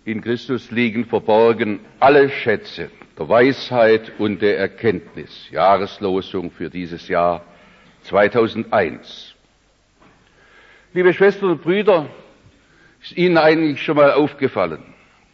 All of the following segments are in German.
In Christus liegen verborgen alle Schätze der Weisheit und der Erkenntnis. Jahreslosung für dieses Jahr 2001. Liebe Schwestern und Brüder, ist Ihnen eigentlich schon mal aufgefallen,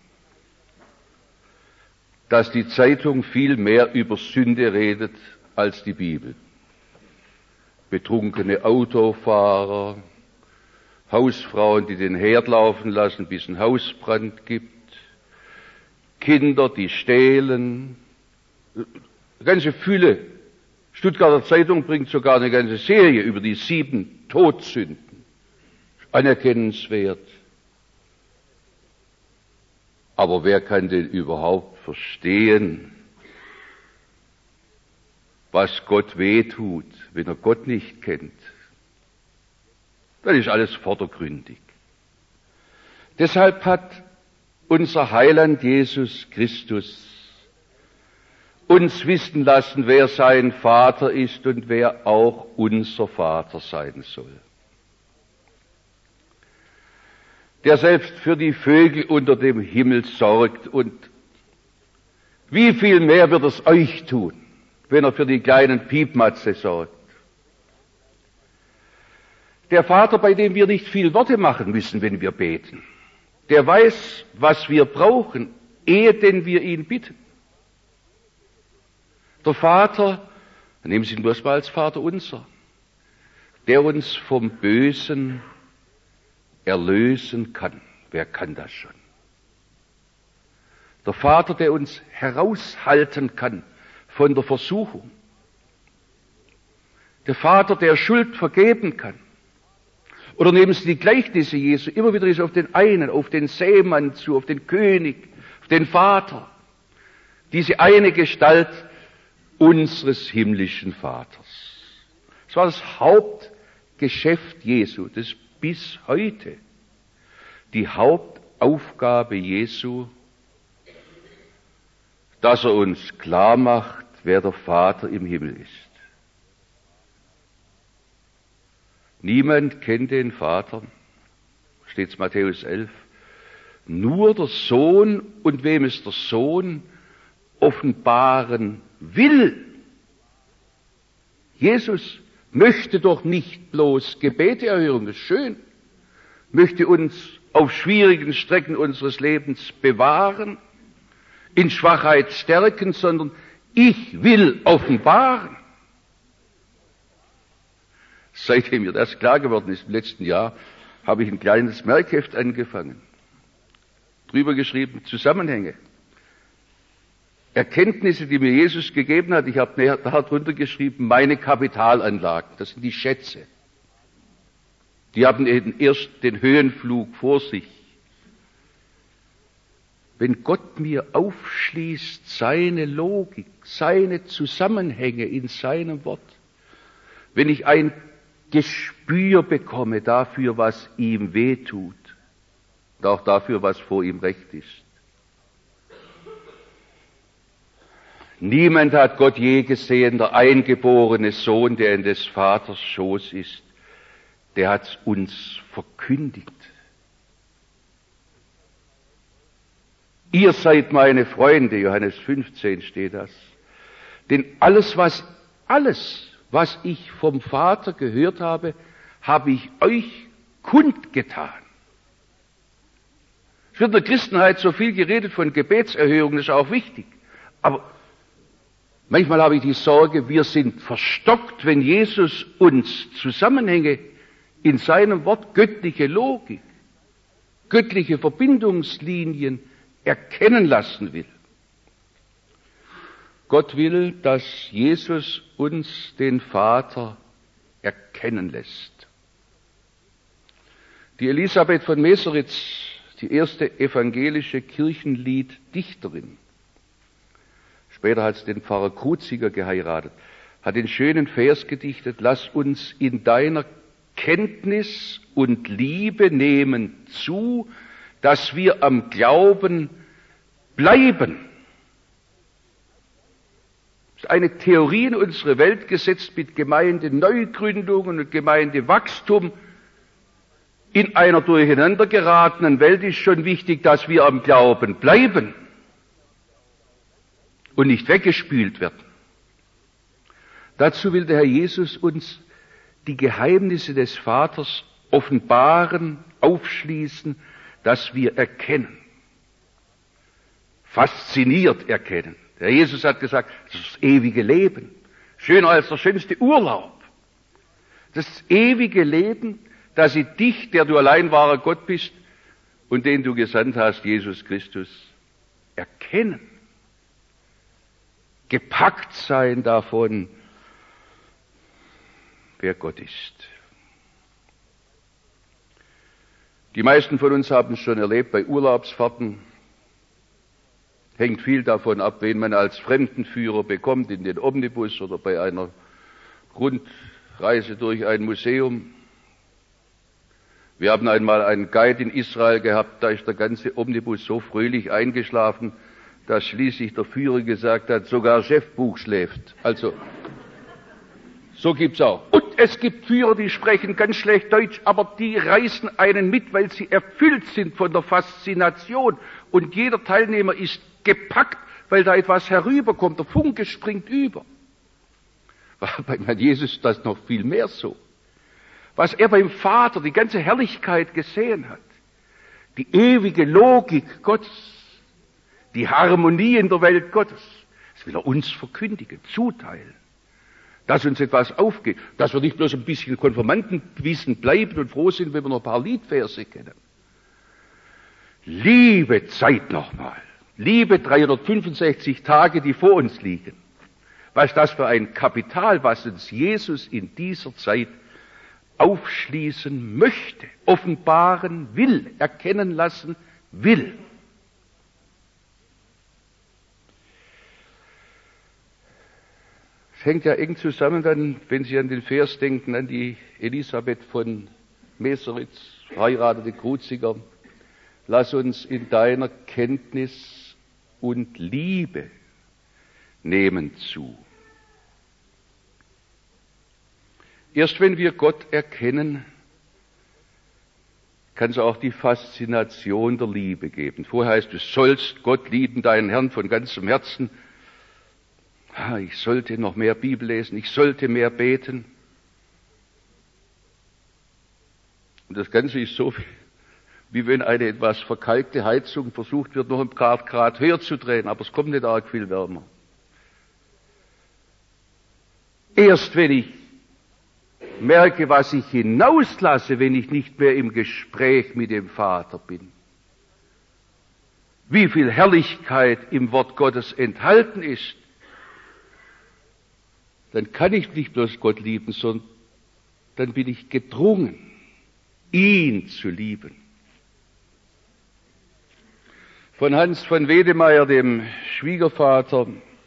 dass die Zeitung viel mehr über Sünde redet als die Bibel? Betrunkene Autofahrer, Hausfrauen, die den Herd laufen lassen, bis es einen Hausbrand gibt, Kinder, die stehlen, eine ganze Fülle. Stuttgarter Zeitung bringt sogar eine ganze Serie über die 7 Todsünden. Anerkennenswert. Aber wer kann denn überhaupt verstehen, was Gott wehtut, wenn er Gott nicht kennt? Das ist alles vordergründig. Deshalb hat unser Heiland Jesus Christus uns wissen lassen, wer sein Vater ist und wer auch unser Vater sein soll. Der selbst für die Vögel unter dem Himmel sorgt, und wie viel mehr wird es euch tun, wenn er für die kleinen Piepmatze sorgt. Der Vater, bei dem wir nicht viel Worte machen müssen, wenn wir beten, der weiß, was wir brauchen, ehe denn wir ihn bitten. Der Vater, nehmen Sie ihn bloß mal als Vater unser, der uns vom Bösen erlösen kann. Wer kann das schon? Der Vater, der uns heraushalten kann von der Versuchung. Der Vater, der Schuld vergeben kann. Oder nehmen Sie die Gleichnisse Jesu, immer wieder ist auf den einen, auf den Sämann zu, auf den König, auf den Vater. Diese eine Gestalt unseres himmlischen Vaters. Das war das Hauptgeschäft Jesu, das bis heute die Hauptaufgabe Jesu, dass er uns klar macht, wer der Vater im Himmel ist. Niemand kennt den Vater, steht es Matthäus 11, nur der Sohn, und wem es der Sohn offenbaren will. Jesus möchte doch nicht bloß Gebete erhören, das ist schön, möchte uns auf schwierigen Strecken unseres Lebens bewahren, in Schwachheit stärken, sondern ich will offenbaren. Seitdem mir das klar geworden ist im letzten Jahr, habe ich ein kleines Merkheft angefangen. Drüber geschrieben, Zusammenhänge. Erkenntnisse, die mir Jesus gegeben hat. Ich habe darunter geschrieben, meine Kapitalanlagen, das sind die Schätze. Die haben erst den Höhenflug vor sich. Wenn Gott mir aufschließt seine Logik, seine Zusammenhänge in seinem Wort, wenn ich ein Gespür bekomme dafür, was ihm wehtut, und auch dafür, was vor ihm recht ist. Niemand hat Gott je gesehen, der eingeborene Sohn, der in des Vaters Schoß ist, der hat's uns verkündigt. Ihr seid meine Freunde, Johannes 15 steht das. Denn alles, was ich vom Vater gehört habe, habe ich euch kundgetan. Es wird in der Christenheit so viel geredet von Gebetserhörung, das ist auch wichtig. Aber manchmal habe ich die Sorge, wir sind verstockt, wenn Jesus uns Zusammenhänge in seinem Wort, göttliche Logik, göttliche Verbindungslinien erkennen lassen will. Gott will, dass Jesus uns den Vater erkennen lässt. Die Elisabeth von Meseritz, die erste evangelische Kirchenlieddichterin, später hat sie den Pfarrer Kruziger geheiratet, hat den schönen Vers gedichtet: Lass uns in deiner Kenntnis und Liebe nehmen zu, dass wir am Glauben bleiben. Das ist eine Theorie in unsere Welt gesetzt mit Gemeindeneugründungen und Gemeindewachstum. In einer durcheinander geratenen Welt ist schon wichtig, dass wir am Glauben bleiben und nicht weggespült werden. Dazu will der Herr Jesus uns die Geheimnisse des Vaters offenbaren, aufschließen, dass wir erkennen. Fasziniert erkennen. Der Jesus hat gesagt, das ist das ewige Leben. Schöner als der schönste Urlaub. Das ewige Leben, dass sie dich, der du allein wahrer Gott bist und den du gesandt hast, Jesus Christus, erkennen. Gepackt sein davon, wer Gott ist. Die meisten von uns haben es schon erlebt bei Urlaubsfahrten. Hängt viel davon ab, wen man als Fremdenführer bekommt in den Omnibus oder bei einer Rundreise durch ein Museum. Wir haben einmal einen Guide in Israel gehabt, da ist der ganze Omnibus so fröhlich eingeschlafen, dass schließlich der Führer gesagt hat, sogar Chefbuch schläft. Also, so gibt's auch. Und es gibt Führer, die sprechen ganz schlecht Deutsch, aber die reißen einen mit, weil sie erfüllt sind von der Faszination. Und jeder Teilnehmer ist gepackt, weil da etwas herüberkommt. Der Funke springt über. War bei Herrn Jesus das noch viel mehr so. Was er beim Vater, die ganze Herrlichkeit gesehen hat, die ewige Logik Gottes, die Harmonie in der Welt Gottes, das will er uns verkündigen, zuteilen. Dass uns etwas aufgeht, dass wir nicht bloß ein bisschen Konfirmandenwissen bleiben und froh sind, wenn wir noch ein paar Liedverse kennen. Liebe Zeit nochmal, liebe 365 Tage, die vor uns liegen. Was ist das für ein Kapital, was uns Jesus in dieser Zeit aufschließen möchte, offenbaren will, erkennen lassen will. Es hängt ja eng zusammen dann, wenn Sie an den Vers denken, an die Elisabeth von Meseritz, verheiratete Kruziger. Lass uns in deiner Kenntnis und Liebe nehmen zu. Erst wenn wir Gott erkennen, kann es auch die Faszination der Liebe geben. Vorher heißt es, du sollst Gott lieben, deinen Herrn von ganzem Herzen. Ich sollte noch mehr Bibel lesen, ich sollte mehr beten. Und das Ganze ist so, wie wenn eine etwas verkalkte Heizung versucht wird, noch ein paar Grad höher zu drehen, aber es kommt nicht arg viel wärmer. Erst wenn ich merke, was ich hinauslasse, wenn ich nicht mehr im Gespräch mit dem Vater bin, wie viel Herrlichkeit im Wort Gottes enthalten ist, dann kann ich nicht bloß Gott lieben, sondern dann bin ich gedrungen, ihn zu lieben. Von Hans von Wedemeyer, dem Schwiegervater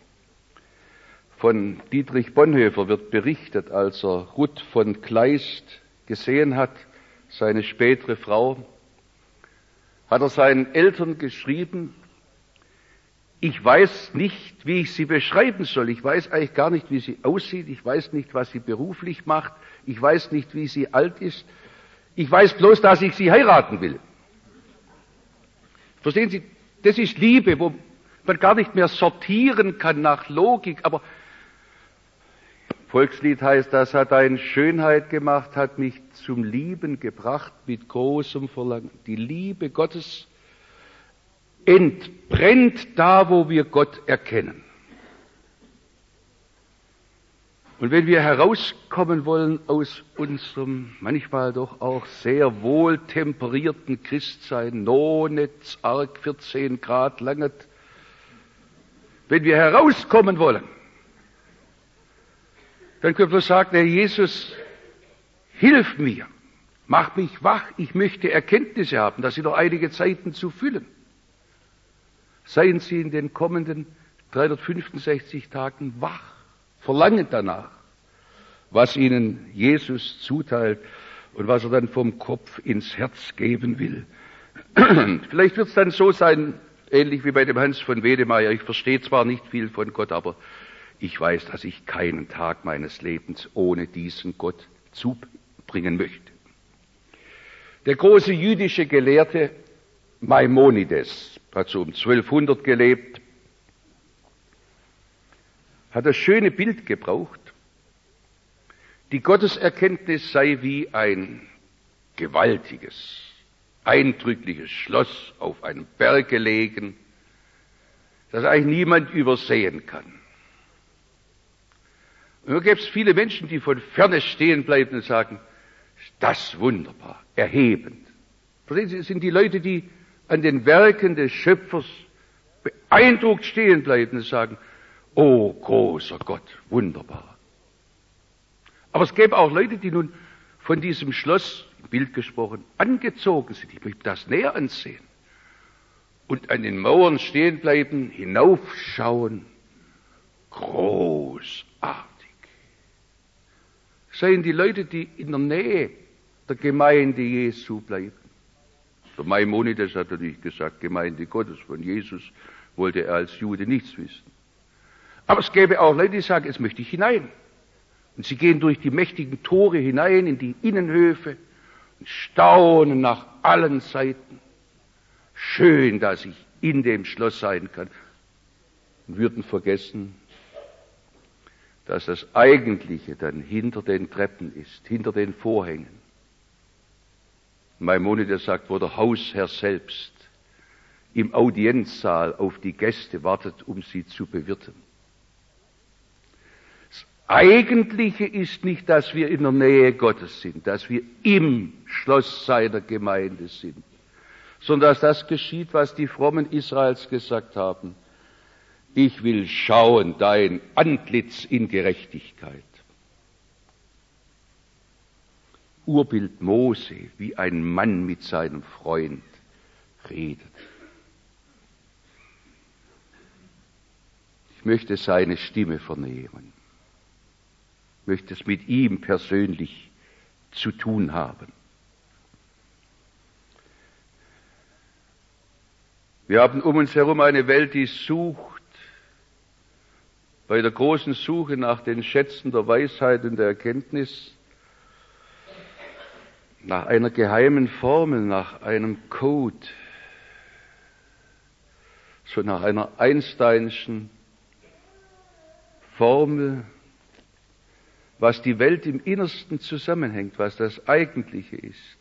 von Dietrich Bonhoeffer, wird berichtet, als er Ruth von Kleist gesehen hat, seine spätere Frau, hat er seinen Eltern geschrieben, ich weiß nicht, wie ich sie beschreiben soll. Ich weiß eigentlich gar nicht, wie sie aussieht. Ich weiß nicht, was sie beruflich macht. Ich weiß nicht, wie sie alt ist. Ich weiß bloß, dass ich sie heiraten will. Verstehen Sie, das ist Liebe, wo man gar nicht mehr sortieren kann nach Logik. Aber Volkslied heißt, das hat eine Schönheit gemacht, hat mich zum Lieben gebracht mit großem Verlangen. Die Liebe Gottes entbrennt da, wo wir Gott erkennen. Und wenn wir herauskommen wollen aus unserem manchmal doch auch sehr wohltemperierten Christsein, no nicht arg 14 Grad langet, wenn wir herauskommen wollen, dann können wir sagen, Herr Jesus, hilf mir, mach mich wach, ich möchte Erkenntnisse haben, dass sie noch einige Zeiten zu füllen. Seien Sie in den kommenden 365 Tagen wach, verlangen danach, was Ihnen Jesus zuteilt und was er dann vom Kopf ins Herz geben will. Vielleicht wird es dann so sein, ähnlich wie bei dem Hans von Wedemeyer, ich verstehe zwar nicht viel von Gott, aber ich weiß, dass ich keinen Tag meines Lebens ohne diesen Gott zubringen möchte. Der große jüdische Gelehrte Maimonides hat so um 1200 gelebt, hat das schöne Bild gebraucht, die Gotteserkenntnis sei wie ein gewaltiges, eindrückliches Schloss auf einem Berg gelegen, das eigentlich niemand übersehen kann. Und nun gibt es viele Menschen, die von ferne stehen bleiben und sagen, das ist wunderbar, erhebend. Verstehen Sie, es sind die Leute, die an den Werken des Schöpfers beeindruckt stehen bleiben und sagen, oh, großer Gott, wunderbar. Aber es gäbe auch Leute, die nun von diesem Schloss, im Bild gesprochen, angezogen sind. Ich möchte das näher ansehen. Und an den Mauern stehen bleiben, hinaufschauen, großartig. Seien die Leute, die in der Nähe der Gemeinde Jesu bleiben. Der Maimonides hat natürlich gesagt, Gemeinde Gottes, von Jesus wollte er als Jude nichts wissen. Aber es gäbe auch Leute, die sagen, jetzt möchte ich hinein. Und sie gehen durch die mächtigen Tore hinein in die Innenhöfe und staunen nach allen Seiten. Schön, dass ich in dem Schloss sein kann. Und würden vergessen, dass das Eigentliche dann hinter den Treppen ist, hinter den Vorhängen. Maimonides sagt, wo der Hausherr selbst im Audienzsaal auf die Gäste wartet, um sie zu bewirten. Das Eigentliche ist nicht, dass wir in der Nähe Gottes sind, dass wir im Schloss seiner Gemeinde sind, sondern dass das geschieht, was die Frommen Israels gesagt haben. Ich will schauen dein Antlitz in Gerechtigkeit. Urbild Mose, wie ein Mann mit seinem Freund redet. Ich möchte seine Stimme vernehmen. Ich möchte es mit ihm persönlich zu tun haben. Wir haben um uns herum eine Welt, die sucht, bei der großen Suche nach den Schätzen der Weisheit und der Erkenntnis, nach einer geheimen Formel, nach einem Code, so nach einer Einsteinschen Formel, was die Welt im Innersten zusammenhängt, was das Eigentliche ist.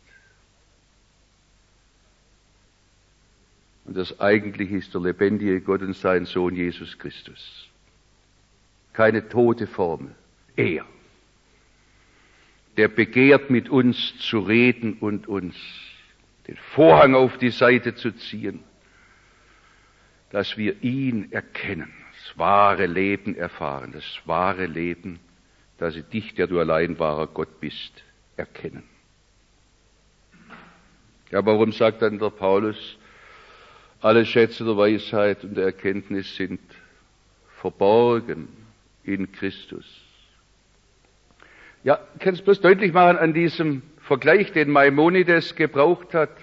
Und das Eigentliche ist der lebendige Gott und sein Sohn Jesus Christus. Keine tote Formel. Er, der begehrt, mit uns zu reden und uns den Vorhang auf die Seite zu ziehen, dass wir ihn erkennen, das wahre Leben erfahren, das wahre Leben, dass sie dich, der du allein wahrer Gott bist, erkennen. Ja, warum sagt dann der Paulus, alle Schätze der Weisheit und der Erkenntnis sind verborgen in Christus? Ja, ich kann es bloß deutlich machen an diesem Vergleich, den Maimonides gebraucht hat.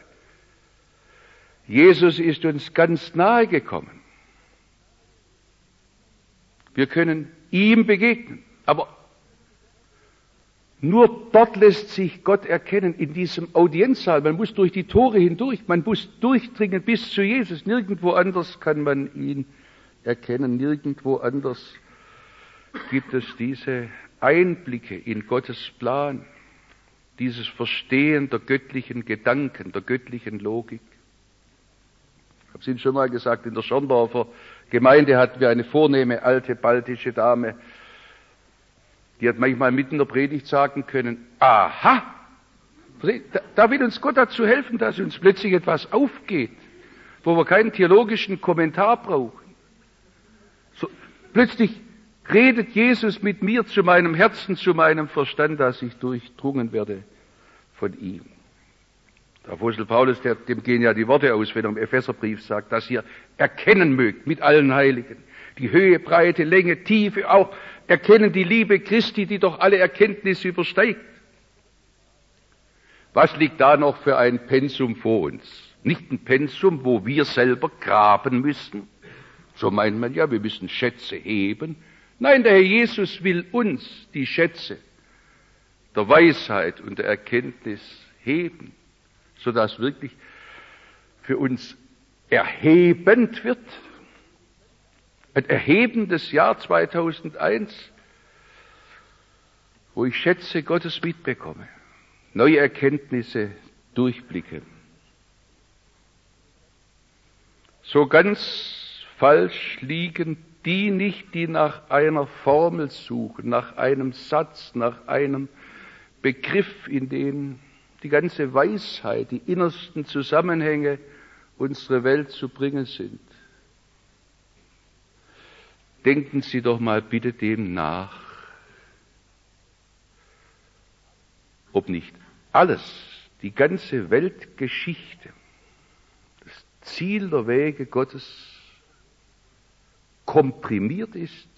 Jesus ist uns ganz nahe gekommen. Wir können ihm begegnen, aber nur dort lässt sich Gott erkennen, in diesem Audienzsaal. Man muss durch die Tore hindurch, man muss durchdringen bis zu Jesus. Nirgendwo anders kann man ihn erkennen, nirgendwo anders gibt es diese Einblicke in Gottes Plan, dieses Verstehen der göttlichen Gedanken, der göttlichen Logik. Ich habe es Ihnen schon mal gesagt, in der Schorndorfer Gemeinde hatten wir eine vornehme alte baltische Dame, die hat manchmal mitten in der Predigt sagen können, aha, da will uns Gott dazu helfen, dass uns plötzlich etwas aufgeht, wo wir keinen theologischen Kommentar brauchen. So, plötzlich redet Jesus mit mir zu meinem Herzen, zu meinem Verstand, dass ich durchdrungen werde von ihm. Der Apostel Paulus, dem gehen ja die Worte aus, wenn er im Epheserbrief sagt, dass ihr erkennen mögt mit allen Heiligen. Die Höhe, Breite, Länge, Tiefe, auch erkennen die Liebe Christi, die doch alle Erkenntnis übersteigt. Was liegt da noch für ein Pensum vor uns? Nicht ein Pensum, wo wir selber graben müssen. So meint man ja, wir müssen Schätze heben. Nein, der Herr Jesus will uns die Schätze der Weisheit und der Erkenntnis heben. sodass wirklich für uns erhebend wird. Ein erhebendes Jahr 2001, wo ich Schätze Gottes mitbekomme, neue Erkenntnisse durchblicke. So ganz falsch liegen die nicht, die nach einer Formel suchen, nach einem Satz, nach einem Begriff, in dem die ganze Weisheit, die innersten Zusammenhänge unserer Welt zu bringen sind. Denken Sie doch mal bitte dem nach, ob nicht alles, die ganze Weltgeschichte, das Ziel der Wege Gottes komprimiert ist.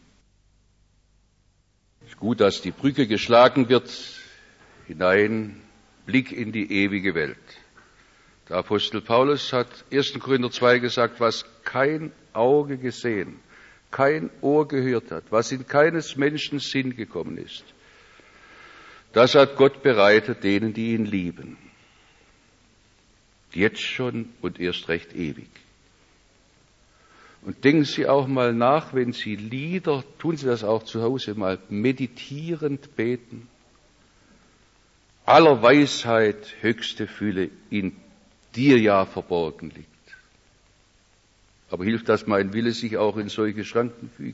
Es ist gut, dass die Brücke geschlagen wird, hinein, Blick in die ewige Welt. Der Apostel Paulus hat 1. Korinther 2 gesagt, was kein Auge gesehen, kein Ohr gehört hat, was in keines Menschen Sinn gekommen ist, das hat Gott bereitet denen, die ihn lieben. Jetzt schon und erst recht ewig. Und denken Sie auch mal nach, wenn Sie Lieder, tun Sie das auch zu Hause mal, meditierend beten. Aller Weisheit höchste Fülle in dir ja verborgen liegt. Aber hilft das mein Wille sich auch in solche Schranken fügt?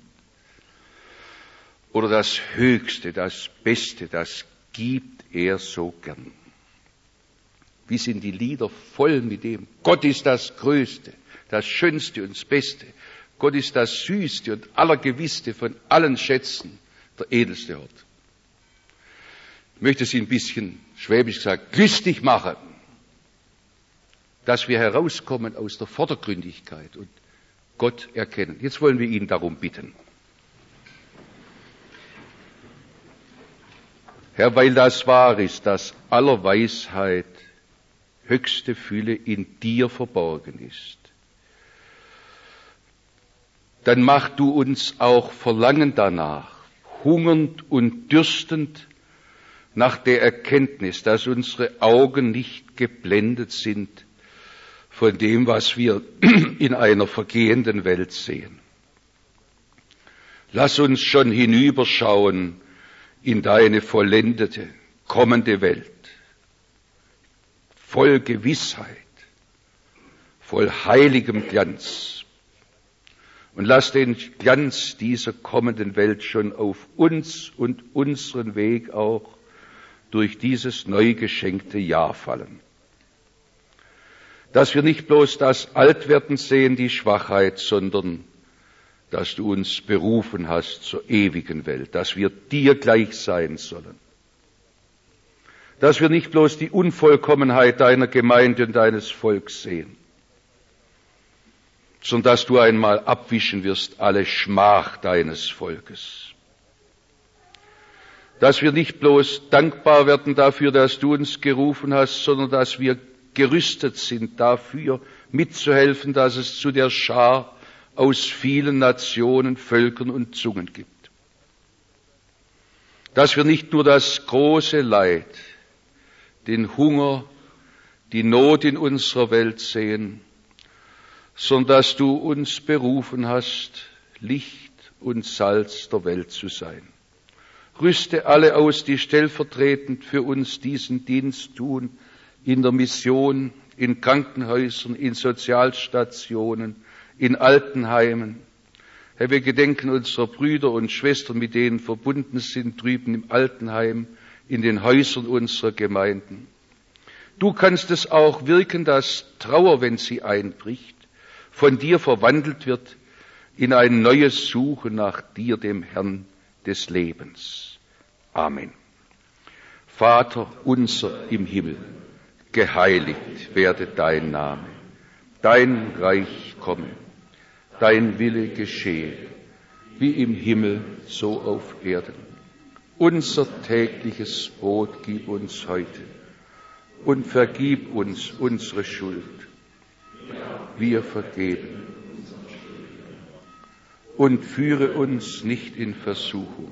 Oder das Höchste, das Beste, das gibt er so gern. Wie sind die Lieder voll mit dem? Gott ist das Größte, das Schönste und das Beste. Gott ist das Süßste und Allergewisste von allen Schätzen, der edelste Ort. Ich möchte Sie ein bisschen, schwäbisch gesagt, lustig machen, dass wir herauskommen aus der Vordergründigkeit und Gott erkennen. Jetzt wollen wir ihn darum bitten. Herr, weil das wahr ist, dass aller Weisheit höchste Fülle in dir verborgen ist, dann mach du uns auch Verlangen danach, hungernd und dürstend nach der Erkenntnis, dass unsere Augen nicht geblendet sind von dem, was wir in einer vergehenden Welt sehen. Lass uns schon hinüberschauen in deine vollendete, kommende Welt, voll Gewissheit, voll heiligem Glanz. Und lass den Glanz dieser kommenden Welt schon auf uns und unseren Weg auch durch dieses neu geschenkte Jahr fallen. Dass wir nicht bloß das Altwerden sehen, die Schwachheit, sondern dass du uns berufen hast zur ewigen Welt, dass wir dir gleich sein sollen. Dass wir nicht bloß die Unvollkommenheit deiner Gemeinde und deines Volks sehen, sondern dass du einmal abwischen wirst alle Schmach deines Volkes. Dass wir nicht bloß dankbar werden dafür, dass du uns gerufen hast, sondern dass wir gerüstet sind dafür, mitzuhelfen, dass es zu der Schar aus vielen Nationen, Völkern und Zungen gibt. Dass wir nicht nur das große Leid, den Hunger, die Not in unserer Welt sehen, sondern dass du uns berufen hast, Licht und Salz der Welt zu sein. Rüste alle aus, die stellvertretend für uns diesen Dienst tun, in der Mission, in Krankenhäusern, in Sozialstationen, in Altenheimen. Herr, wir gedenken unserer Brüder und Schwestern, mit denen verbunden sind, drüben im Altenheim, in den Häusern unserer Gemeinden. Du kannst es auch wirken, dass Trauer, wenn sie einbricht, von dir verwandelt wird in ein neues Suchen nach dir, dem Herrn des Lebens. Amen. Vater unser im Himmel, geheiligt werde dein Name, dein Reich komme, dein Wille geschehe, wie im Himmel, so auf Erden. Unser tägliches Brot gib uns heute und vergib uns unsere Schuld. Wir vergeben. Und führe uns nicht in Versuchung,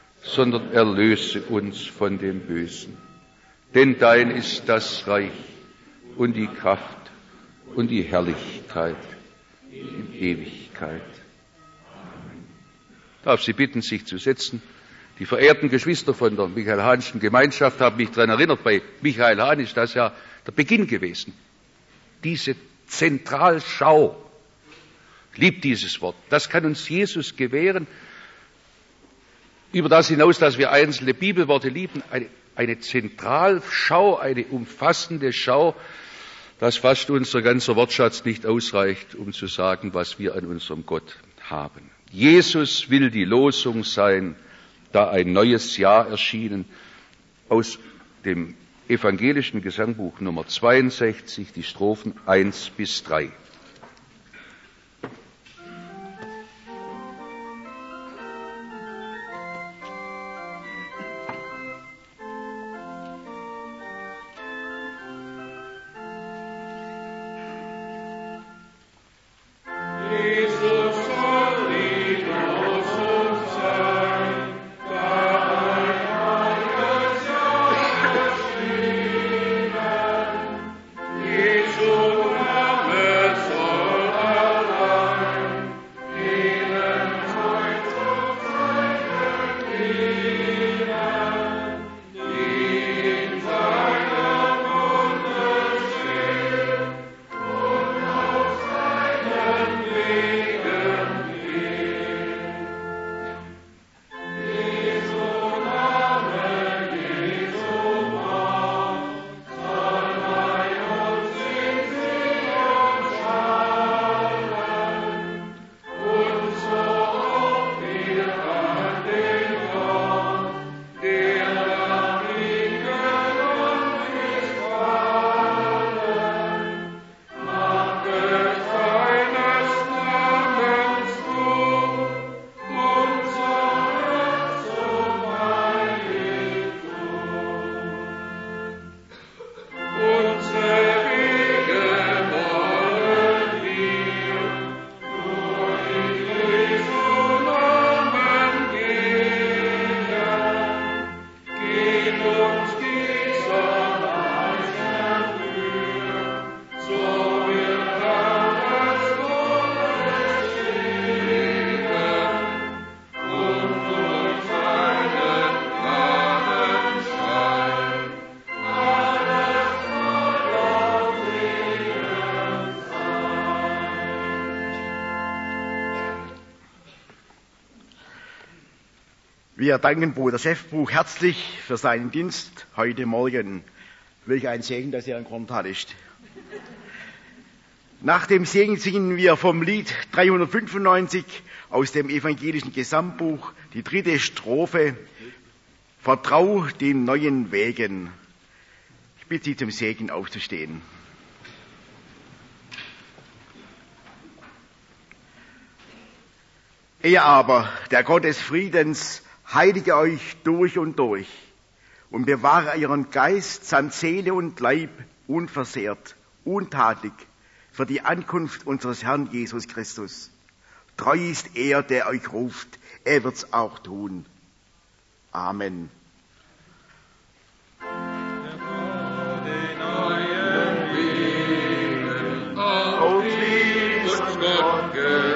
sondern erlöse uns von dem Bösen. Denn dein ist das Reich und die Kraft und die Herrlichkeit in Ewigkeit. Amen. Ich darf Sie bitten, sich zu setzen. Die verehrten Geschwister von der Michael-Hahnschen Gemeinschaft haben mich daran erinnert, bei Michael Hahn ist das ja der Beginn gewesen. Diese Zentralschau, ich liebe dieses Wort, das kann uns Jesus gewähren, über das hinaus, dass wir einzelne Bibelworte lieben, eine Zentralschau, eine umfassende Schau, dass fast unser ganzer Wortschatz nicht ausreicht, um zu sagen, was wir an unserem Gott haben. Jesus will die Losung sein, da ein neues Jahr erschienen, aus dem evangelischen Gesangbuch Nummer 62, die Strophen 1 bis 3. Wir danken Bruder Schäffbuch herzlich für seinen Dienst heute Morgen. Welch ein Segen, dass er ein Kommentar ist. Nach dem Segen singen wir vom Lied 395 aus dem evangelischen Gesangbuch die 3. Strophe. Vertrau den neuen Wegen. Ich bitte Sie zum Segen aufzustehen. Er aber, der Gott des Friedens, heilige euch durch und durch und bewahre euren Geist samt Seele und Leib unversehrt, untadelig für die Ankunft unseres Herrn Jesus Christus. Treu ist er, der euch ruft, er wird's auch tun. Amen. Auf Gott